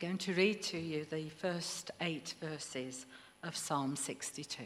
going to read to you the first 8 verses of Psalm 62.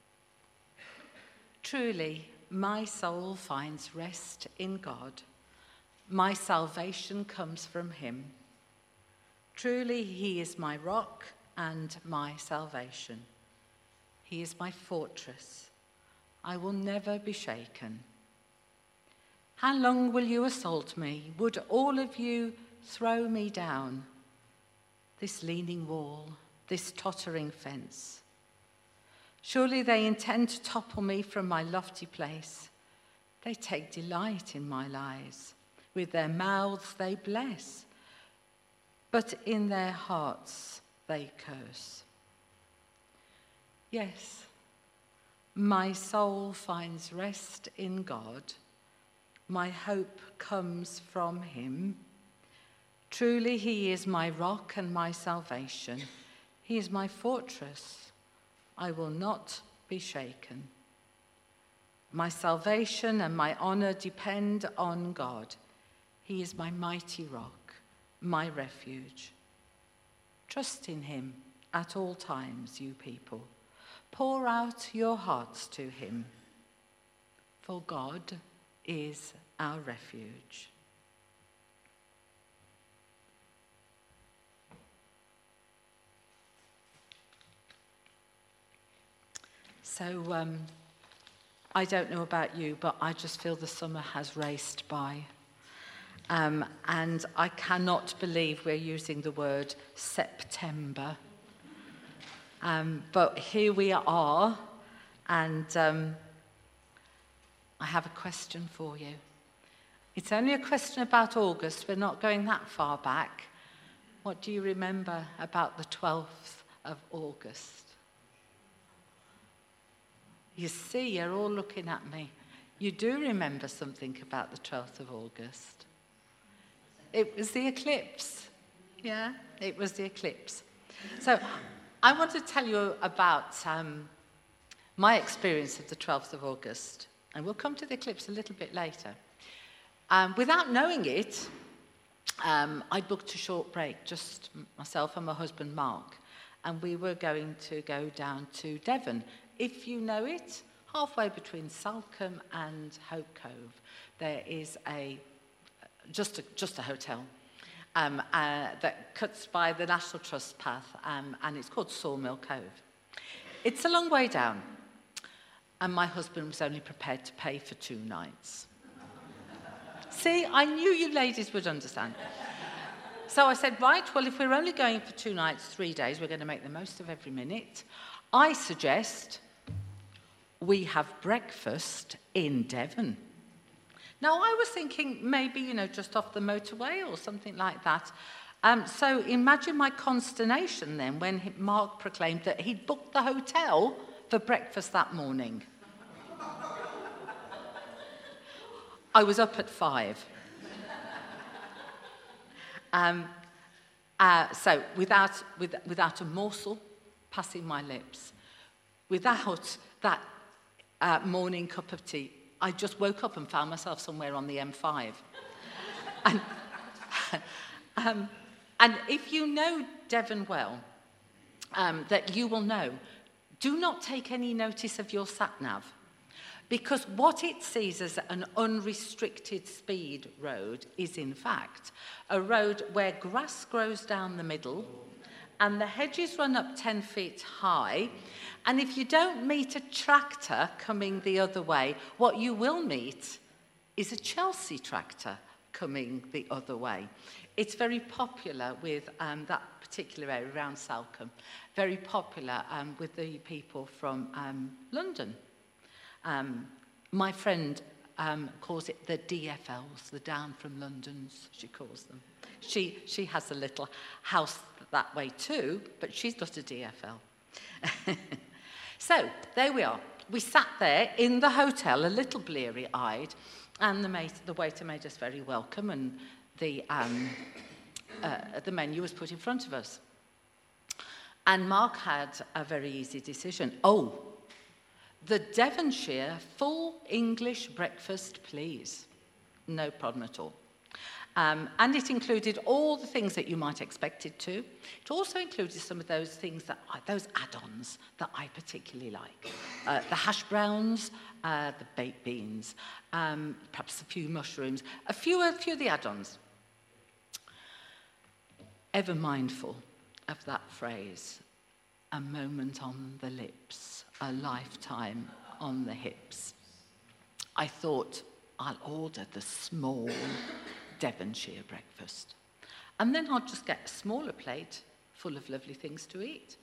Truly, my soul finds rest in God. My salvation comes from him. Truly, he is my rock and my salvation. He is my fortress. I will never be shaken. How long will you assault me? Would all of you throw me down? This leaning wall, this tottering fence. Surely they intend to topple me from my lofty place. They take delight in my lies. With their mouths they bless, but in their hearts they curse. Yes, my soul finds rest in God. My hope comes from him. Truly, he is my rock and my salvation. He is my fortress. I will not be shaken. My salvation and my honor depend on God. He is my mighty rock, my refuge. Trust in him at all times, you people. Pour out your hearts to him, for God is our refuge. So, I don't know about you, but I just feel the summer has raced by. And I cannot believe we're using the word September. But here we are, and I have a question for you. It's only a question about August. We're not going that far back. What do you remember about the 12th of August? You see, you're all looking at me. You do remember something about the 12th of August. It was the eclipse. Yeah, it was the eclipse. So I want to tell you about my experience of the 12th of August. And we'll come to the eclipse a little bit later. Without knowing it, I booked a short break, just myself and my husband, Mark. And we were going to go down to Devon. If you know it, halfway between Salcombe and Hope Cove, there is just a hotel that cuts by the National Trust path, and it's called Sawmill Cove. It's a long way down, and my husband was only prepared to pay for 2 nights. See, I knew you ladies would understand. So I said, right, well, if we're only going for 2 nights, 3 days, we're going to make the most of every minute. I suggest we have breakfast in Devon. Now, I was thinking maybe, just off the motorway or something like that. So imagine my consternation then when Mark proclaimed that he'd booked the hotel for breakfast that morning. I was up at 5. So without a morsel passing my lips, without that morning cup of tea, I just woke up and found myself somewhere on the M5. And if you know Devon well, that you will know, do not take any notice of your sat-nav, because what it sees as an unrestricted speed road is in fact a road where grass grows down the middle and the hedges run up 10 feet high. And if you don't meet a tractor coming the other way, what you will meet is a Chelsea tractor coming the other way. It's very popular with that particular area around Salcombe, very popular with the people from London. My friend calls it the DFLs, the down from Londons, she calls them. She has a little house that way too, but she's not a DFL. So, there we are. We sat there in the hotel, a little bleary-eyed, and the waiter made us very welcome, and the menu was put in front of us. And Mark had a very easy decision. Oh, the Devonshire full English breakfast, please. No problem at all. And it included all the things that you might expect it to. It also included some of those things, those add-ons that I particularly like. The hash browns, the baked beans, perhaps a few mushrooms, a few of the add-ons. Ever mindful of that phrase, a moment on the lips, a lifetime on the hips. I thought, I'll order the small Devonshire breakfast. And then I'll just get a smaller plate full of lovely things to eat.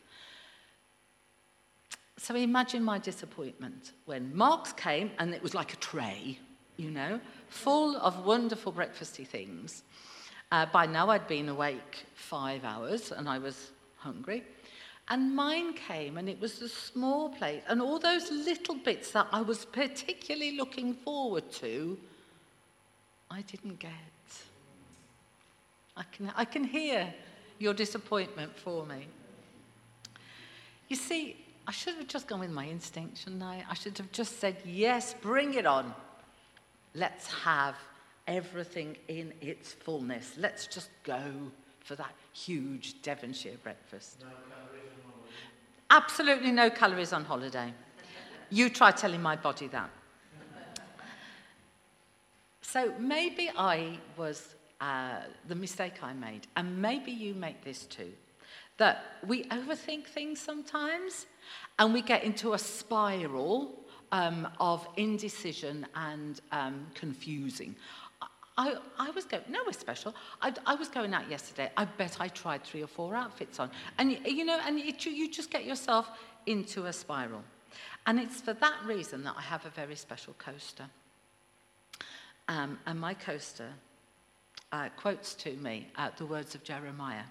So imagine my disappointment when Mark's came, and it was like a tray, full of wonderful breakfasty things. By now I'd been awake 5 hours and I was hungry. And mine came, and it was a small plate, and all those little bits that I was particularly looking forward to, I didn't get. I can hear your disappointment for me. You see, I should have just gone with my instinct, shouldn't I? I should have just said, yes, bring it on. Let's have everything in its fullness. Let's just go for that huge Devonshire breakfast. Absolutely no calories on holiday. You try telling my body that. So maybe I was the mistake I made, and maybe you make this too, that we overthink things sometimes, and we get into a spiral of indecision and confusing. I was going, no, we're special. I was going out yesterday. I bet I tried 3 or 4 outfits on. And, you just get yourself into a spiral. And it's for that reason that I have a very special coaster. And my coaster quotes to me the words of Jeremiah.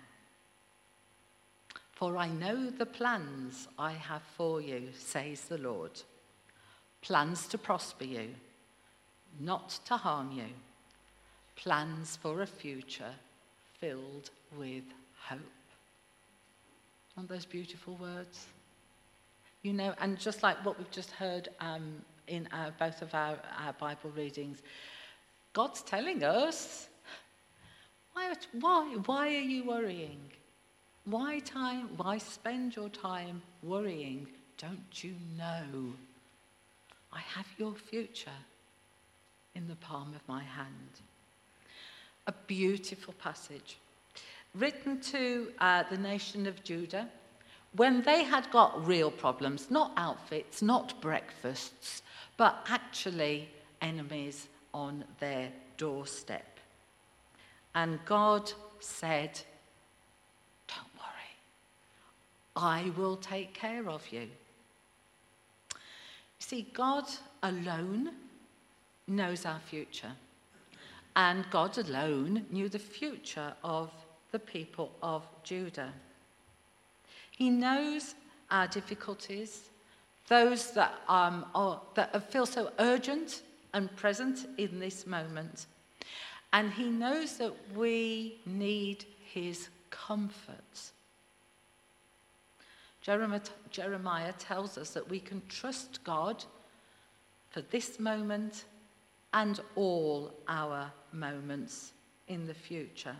For I know the plans I have for you, says the Lord. Plans to prosper you, not to harm you. Plans for a future filled with hope. Aren't those beautiful words? And just like what we've just heard in both of our Bible readings, God's telling us, why are you worrying? Why spend your time worrying? Don't you know? I have your future in the palm of my hand. A beautiful passage, written to the nation of Judah, when they had got real problems, not outfits, not breakfasts, but actually enemies on their doorstep. And God said, don't worry, I will take care of you. You see, God alone knows our future. And God alone knew the future of the people of Judah. He knows our difficulties, those that feel so urgent and present in this moment. And he knows that we need his comfort. Jeremiah tells us that we can trust God for this moment and all our moments in the future.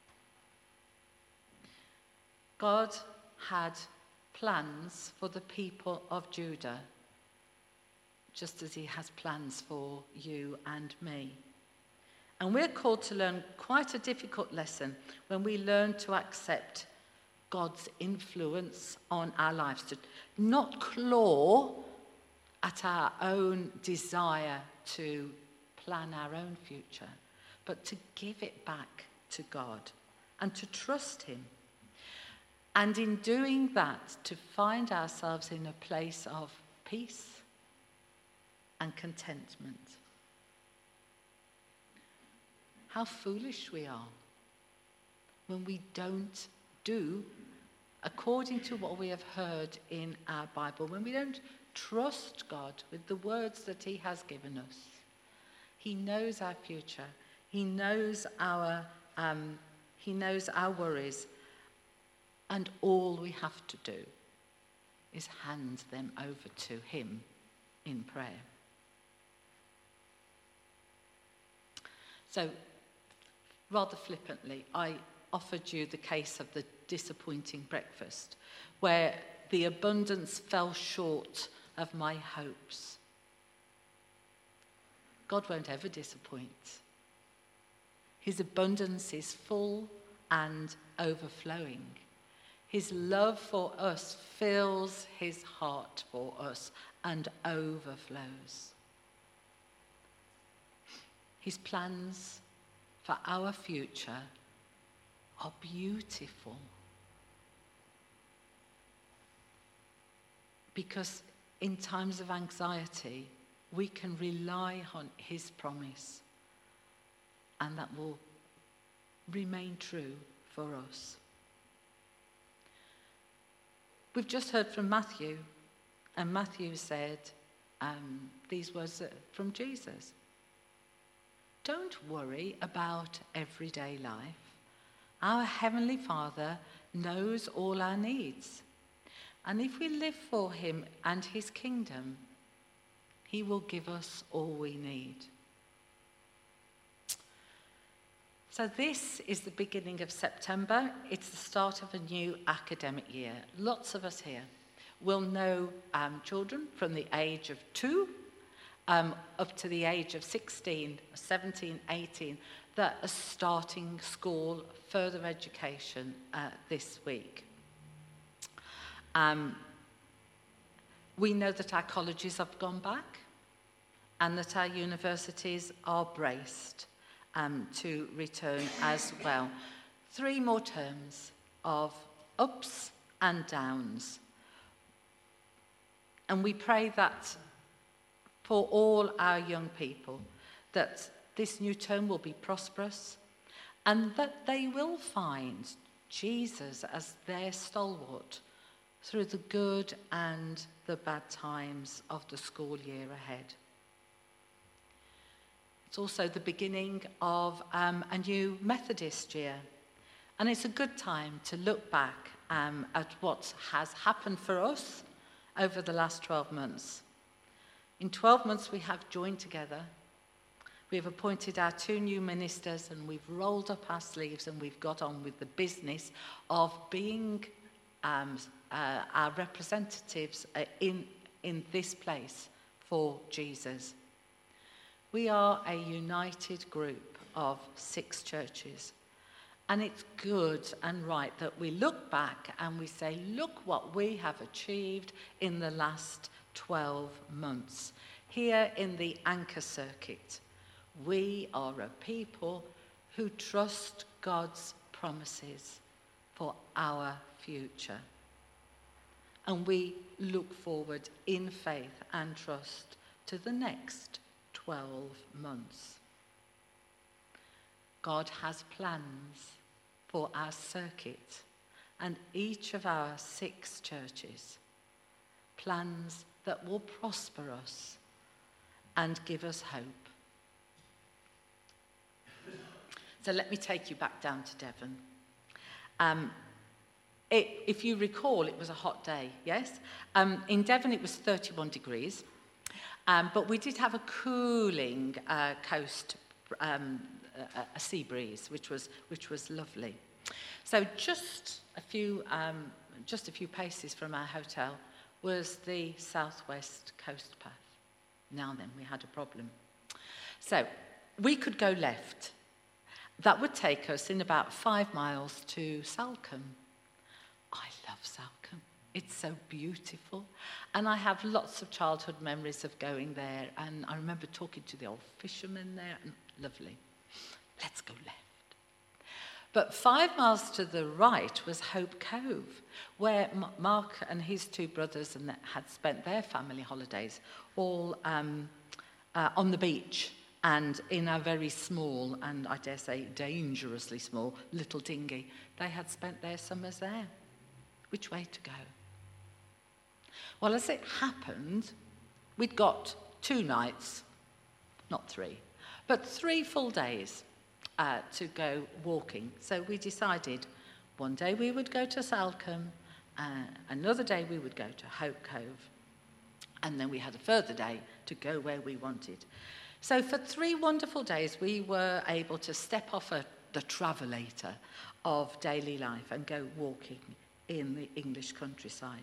God had plans for the people of Judah, just as he has plans for you and me. And we're called to learn quite a difficult lesson when we learn to accept God's influence on our lives, to not claw at our own desire to plan our own future, but to give it back to God and to trust him. And in doing that, to find ourselves in a place of peace and contentment. How foolish we are when we don't do according to what we have heard in our Bible, when we don't trust God with the words that he has given us. He knows our future. He knows our worries. And all we have to do is hand them over to him in prayer. rather flippantly, I offered you the case of the disappointing breakfast, where the abundance fell short of my hopes. God won't ever disappoint. His abundance is full and overflowing. His love for us fills his heart for us and overflows. His plans for our future are beautiful, because in times of anxiety, we can rely on his promise, and that will remain true for us. We've just heard from Matthew, and Matthew said these words from Jesus. Don't worry about everyday life. Our Heavenly Father knows all our needs. And if we live for him and his kingdom, he will give us all we need. So this is the beginning of September. It's the start of a new academic year. Lots of us here will know children from the age of 2 up to the age of 16, 17, 18 that are starting school, further education this week. We know that our colleges have gone back and that our universities are braced to return as well. 3 more terms of ups and downs. And we pray that for all our young people, that this new term will be prosperous and that they will find Jesus as their stalwart through the good and the bad times of the school year ahead. It's also the beginning of a new Methodist year, and it's a good time to look back at what has happened for us over the last 12 months. In 12 months we have joined together, we have appointed our 2 new ministers, and we've rolled up our sleeves and we've got on with the business of being our representatives in this place for Jesus. We are a united group of 6 churches, and it's good and right that we look back and we say, look what we have achieved in the last 12 months. Here in the Anchor Circuit, we are a people who trust God's promises for our future. And we look forward in faith and trust to the next 12 months. God has plans for our circuit and each of our 6 churches, plans that will prosper us and give us hope. So let me take you back down to Devon. If you recall, it was a hot day, yes? In Devon it was 31 degrees, but we did have a cooling coast, a sea breeze, which was lovely. So just a few paces from our hotel was the southwest coast path. Now then, we had a problem. So we could go left. That would take us in about 5 miles to Salcombe. I love Salcombe. It's so beautiful. And I have lots of childhood memories of going there. And I remember talking to the old fishermen there. And lovely. Let's go left. But 5 miles to the right was Hope Cove, where Mark and his 2 brothers had spent their family holidays, all on the beach and in a very small, and I dare say dangerously small, little dinghy. They had spent their summers there. Which way to go? Well, as it happened, we'd got 2 nights, not 3, but 3 full days to go walking. So we decided one day we would go to Salcombe, another day we would go to Hope Cove, and then we had a further day to go where we wanted. So for 3 wonderful days, we were able to step off a the travelator of daily life and go walking in the English countryside.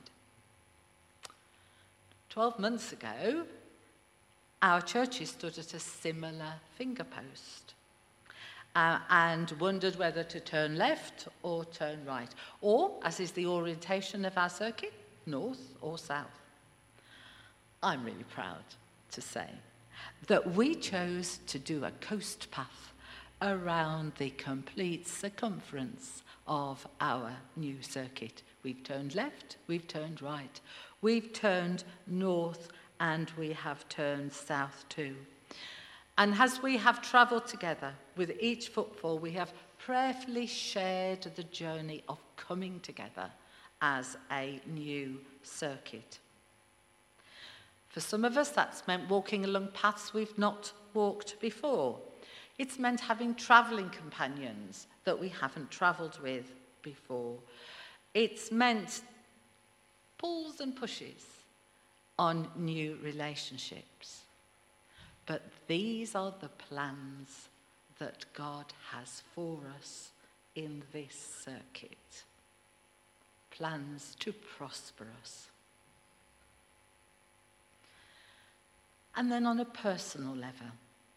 12 months ago, our churches stood at a similar finger post and wondered whether to turn left or turn right, or, as is the orientation of our circuit, north or south. I'm really proud to say that we chose to do a coast path around the complete circumference of our new circuit. We've turned left, we've turned right, we've turned north, and we have turned south too. And as we have travelled together with each footfall, we have prayerfully shared the journey of coming together as a new circuit. For some of us, that's meant walking along paths we've not walked before. It's meant having travelling companions that we haven't travelled with before. It's meant pulls and pushes on new relationships. But these are the plans that God has for us in this circuit. Plans to prosper us. And then on a personal level,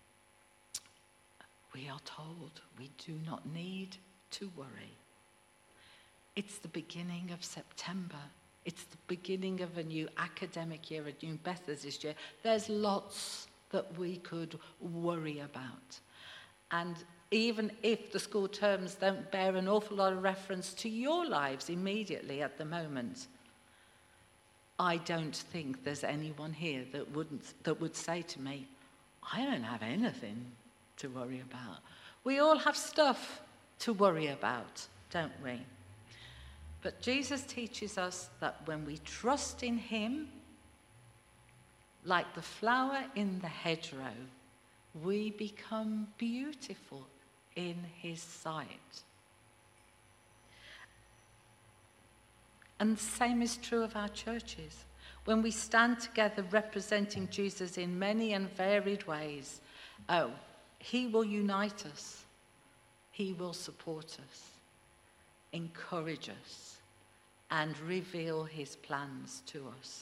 we are told we do not need to worry. It's the beginning of September. It's the beginning of a new academic year, a new Methodist year. There's lots that we could worry about. And even if the school terms don't bear an awful lot of reference to your lives immediately at the moment, I don't think there's anyone here that would say to me, I don't have anything to worry about. We all have stuff to worry about, don't we? But Jesus teaches us that when we trust in him, like the flower in the hedgerow, we become beautiful in his sight. And the same is true of our churches. When we stand together representing Jesus in many and varied ways, he will unite us. He will support us, encourage us, and reveal his plans to us.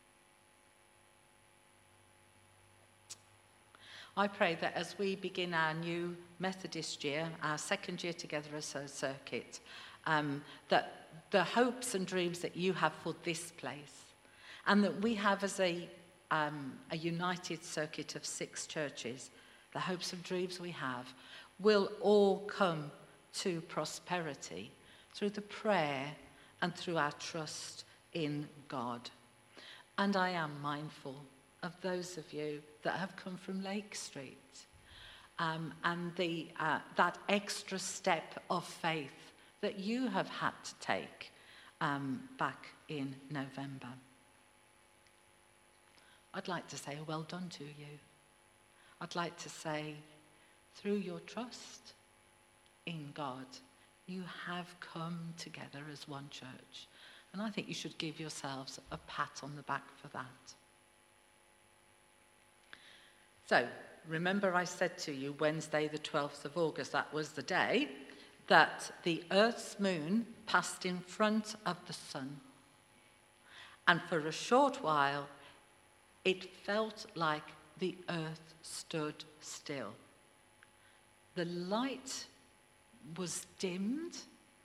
I pray that as we begin our new Methodist year, our second year together as a circuit, that the hopes and dreams that you have for this place, and that we have as a united circuit of 6 churches, the hopes and dreams we have, will all come to prosperity through the prayer and through our trust in God. And I am mindful of those of you that have come from Lake Street, and that extra step of faith that you have had to take back in November. I'd like to say well done to you. I'd like to say, through your trust in God, you have come together as one church. And I think you should give yourselves a pat on the back for that. So, remember I said to you Wednesday the 12th of August, that was the day that the Earth's moon passed in front of the sun. And for a short while, it felt like the Earth stood still. The light was dimmed,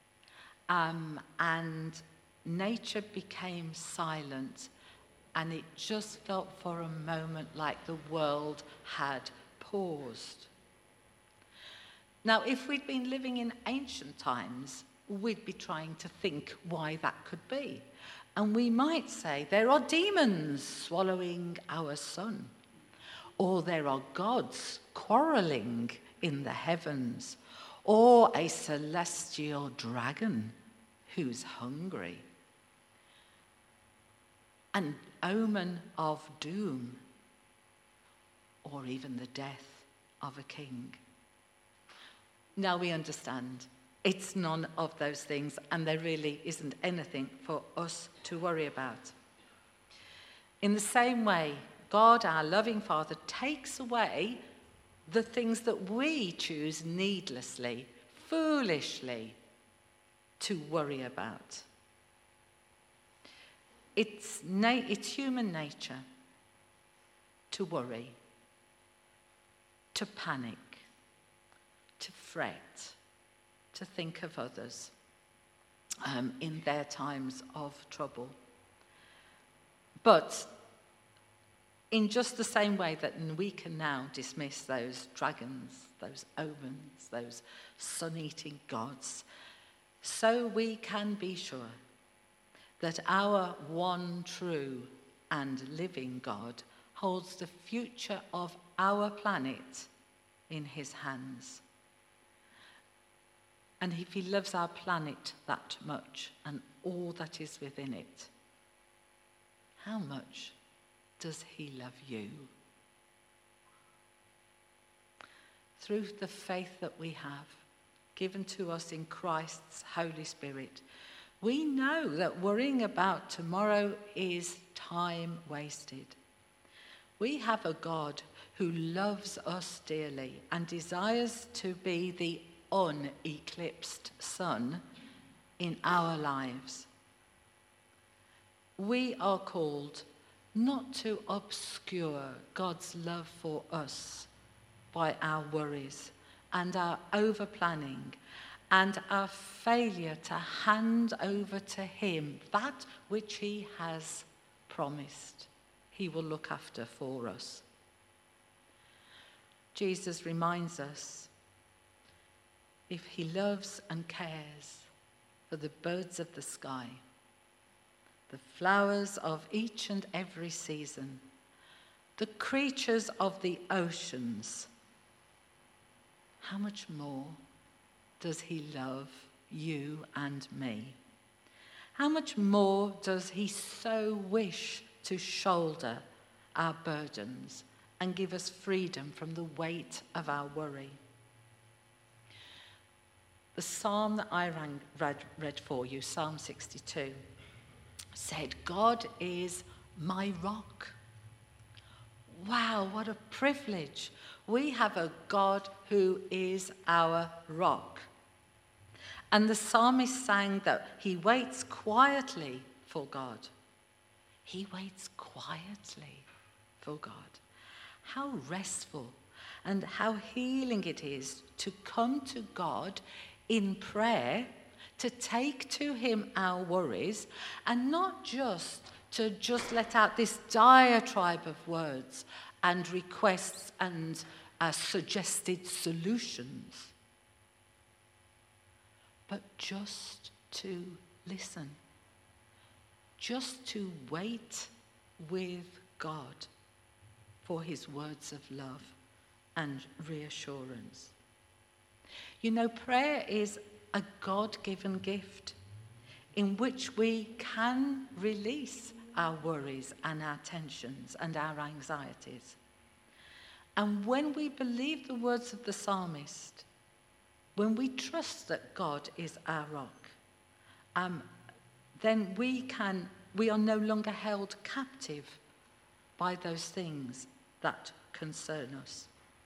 and nature became silent, and it just felt for a moment like the world had paused. Now, if we'd been living in ancient times, we'd be trying to think why that could be. And we might say there are demons swallowing our sun, or there are gods quarreling in the heavens, or a celestial dragon who's hungry. An omen of doom, or even the death of a king. Now we understand it's none of those things, and there really isn't anything for us to worry about. In the same way, God, our loving Father, takes away the things that we choose needlessly foolishly to worry about. It's human nature to worry, to panic, to fret, to think of others in their times of trouble. But in just the same way that we can now dismiss those dragons, those omens, those sun-eating gods, so we can be sure that our one true and living God holds the future of our planet in his hands. And if he loves our planet that much and all that is within it, how much does he love you? Through the faith that we have given to us in Christ's Holy Spirit, we know that worrying about tomorrow is time wasted. We have a God who loves us dearly and desires to be the uneclipsed sun in our lives. We are called not to obscure God's love for us by our worries and our over-planning and our failure to hand over to him that which he has promised he will look after for us. Jesus reminds us, if he loves and cares for the birds of the sky, the flowers of each and every season, the creatures of the oceans, how much more does he love you and me? How much more does he so wish to shoulder our burdens and give us freedom from the weight of our worry? The psalm that I read for you, Psalm 62, said, God is my rock. Wow, what a privilege. We have a God who is our rock. And the psalmist sang that he waits quietly for God. He waits quietly for God. How restful and how healing it is to come to God in prayer, to take to him our worries, and not just to let out this diatribe of words and requests and suggested solutions, but just to listen, just to wait with God for his words of love and reassurance. You know, prayer is a God-given gift in which we can release our worries and our tensions and our anxieties. And when we believe the words of the psalmist, when we trust that God is our rock, then we are no longer held captive by those things that concern us.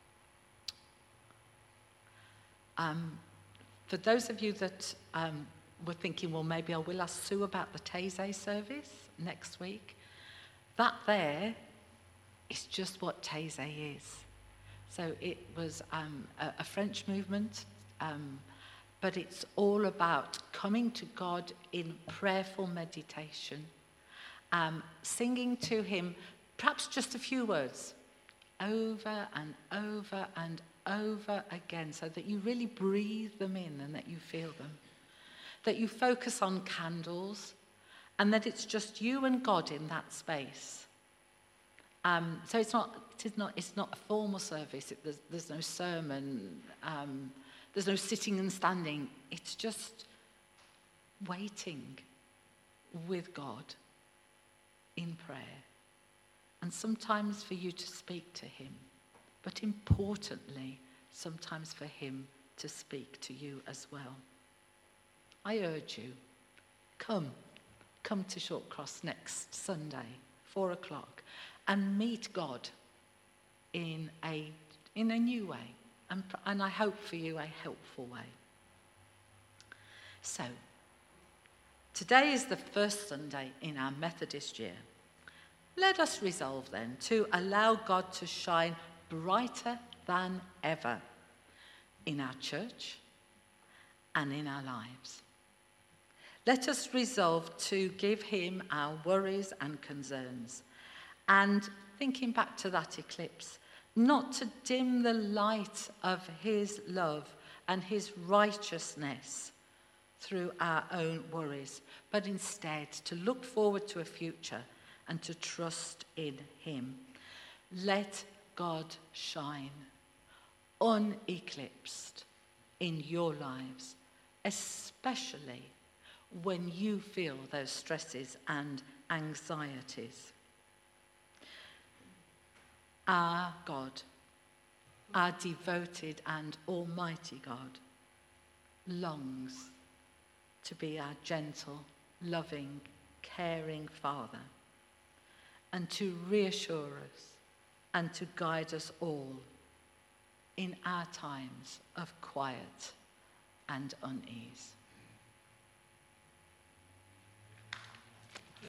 For those of you that were thinking, well, maybe I will ask Sue about the Taizé service next week, that there is just what Taizé is. So it was a French movement, but it's all about coming to God in prayerful meditation, singing to him perhaps just a few words over and over and over again, so that you really breathe them in and that you feel them, that you focus on candles, and that it's just you and God in that space. So it's not a formal service. There's no sermon. There's no sitting and standing. It's just waiting with God in prayer, and sometimes for you to speak to him, but importantly, sometimes for him to speak to you as well. I urge you, come to Shortcross next Sunday, 4:00, and meet God in a new way, and I hope for you a helpful way. So, today is the first Sunday in our Methodist year. Let us resolve then to allow God to shine brighter than ever in our church and in our lives. Let us resolve to give him our worries and concerns, and thinking back to that eclipse, not to dim the light of his love and his righteousness through our own worries, but instead to look forward to a future and to trust in him. Let God shine uneclipsed in your lives, especially when you feel those stresses and anxieties. Our God, our devoted and almighty God, longs to be our gentle, loving, caring Father, and to reassure us and to guide us all in our times of quiet and unease.